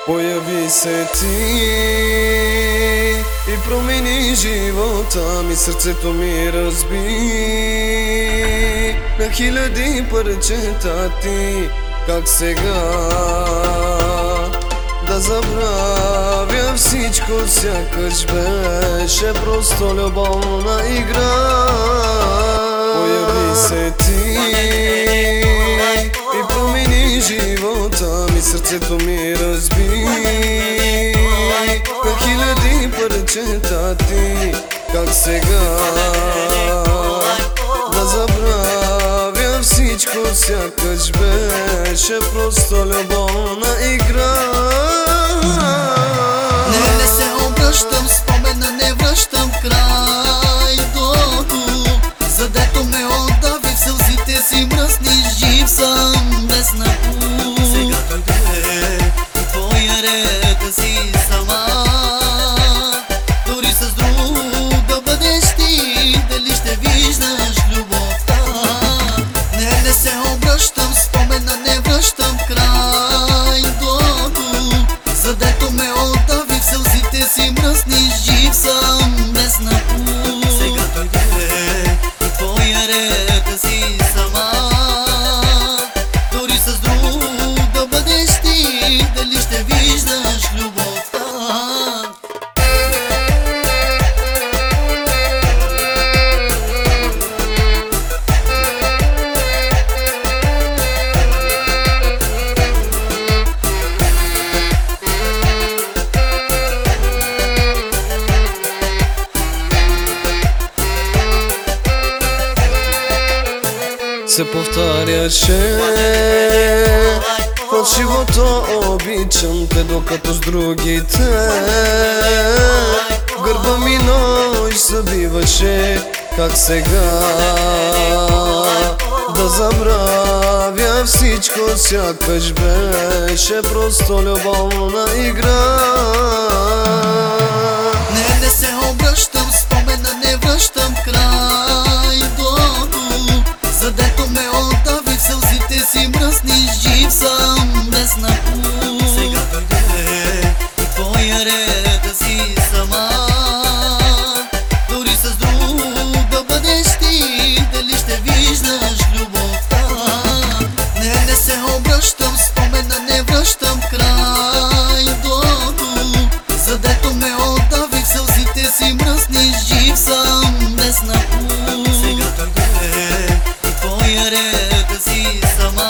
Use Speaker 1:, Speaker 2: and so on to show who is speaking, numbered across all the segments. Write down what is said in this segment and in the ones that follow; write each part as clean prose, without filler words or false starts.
Speaker 1: Появи се ти и промени живота ми, сърцето ми разби на хиляди парчета ти. Как сега да забравя всичко, сякаш беше просто любовна игра. Появи се ти и промени живота ми, сърцето ми разби на хиляди парчета ти. Как сега да забравя всичко, сякаш беше просто любовна игра.
Speaker 2: Не се обръщам, спомена не връщам край до тук, задето ме отдави в сълзите си мръсни. Жив съм без напук. Сега дойде и твоя ред да си сама. Дори с друг да бъдеш ти, дали ще виждаш любовта? Не се обръщам, спомена не връщам край до тук, задето ме отдави в сълзите си мръсни. Жив съм без напук. Сега дойде и твоя ред да си сама. Дори с друг да бъдеш ти, дали ще виждаш любовта?
Speaker 1: Се повтаряше фалшивото обичам те, докато с другите в гърба ми нож забиваше. Как сега да забравя всичко, сякаш беше просто любовна игра.
Speaker 2: Не се обръщам, спомена не връщам край до тук, задето ме отдави в сълзите си мръсни. Жив съм без напук. Сега дойде и твоя ред да си сама. Дори с друг да бъдеш ти, дали ще виждаш любовта? Не се обръщам, спомена не връщам край до тук, задето ме отдави в сълзите си мръсни. Жив съм без напук. Сега дойде и твоя ред да си сама.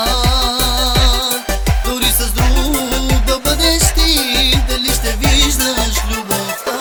Speaker 2: Дори с друг да бъдеш ти, дали ще виждаш любовта?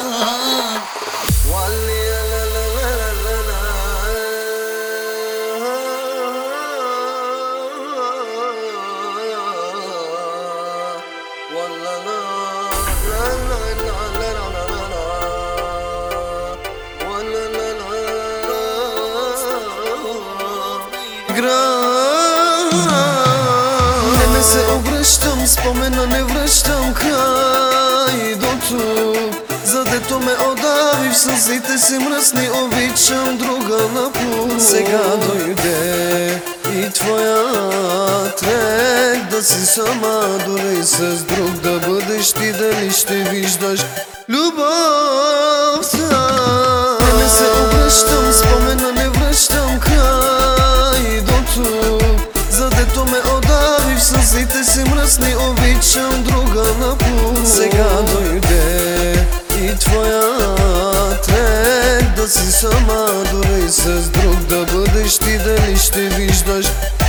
Speaker 1: Не се обръщам, спомена не връщам край до тук, задето ме отдави в сълзите си мръсни. Обичам друга напук. Сега дойде и твоят ред да си сама. Дори с друг да бъдеш ти, дали ще виждаш любовта? Не се обръщам, спомена не връщам край до тук, задето ме отдави в сълзите си мръсни. Обичам друга напук. Сега дойде и твоят ред да си сама. Дори с друг да бъдеш ти, дали ще виждаш